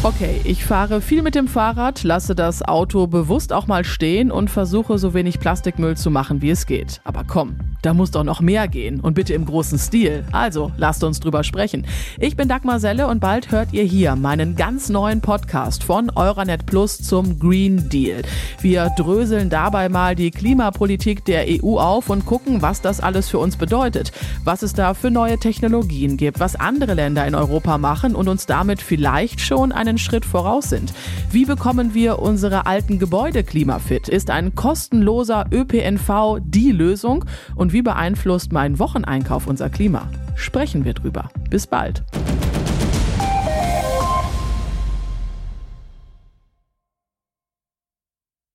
Okay, ich fahre viel mit dem Fahrrad, lasse das Auto bewusst auch mal stehen und versuche so wenig Plastikmüll zu machen, wie es geht. Aber komm, da muss doch noch mehr gehen und bitte im großen Stil. Also, lasst uns drüber sprechen. Ich bin Dagmar Selle und bald hört ihr hier meinen ganz neuen Podcast von Euranet Plus zum Green Deal. Wir dröseln dabei mal die Klimapolitik der EU auf und gucken, was das alles für uns bedeutet, was es da für neue Technologien gibt, was andere Länder in Europa machen und uns damit vielleicht schon einen Schritt voraus sind. Wie bekommen wir unsere alten Gebäude klimafit? Ist ein kostenloser ÖPNV die Lösung? Und wie beeinflusst mein Wocheneinkauf unser Klima? Sprechen wir drüber. Bis bald.